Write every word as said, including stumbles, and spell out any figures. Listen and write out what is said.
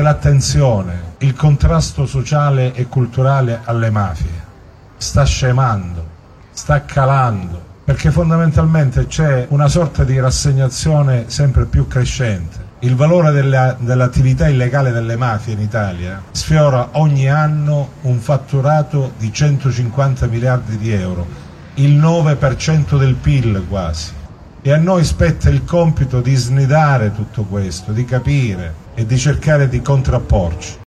l'attenzione, il contrasto sociale e culturale alle mafie sta scemando, sta calando, perché fondamentalmente c'è una sorta di rassegnazione sempre più crescente. Il valore della, dell'attività illegale delle mafie in Italia sfiora ogni anno un fatturato di centocinquanta miliardi di euro, il nove per cento del P I L quasi. E a noi spetta il compito di snidare tutto questo, di capire e di cercare di contrapporci.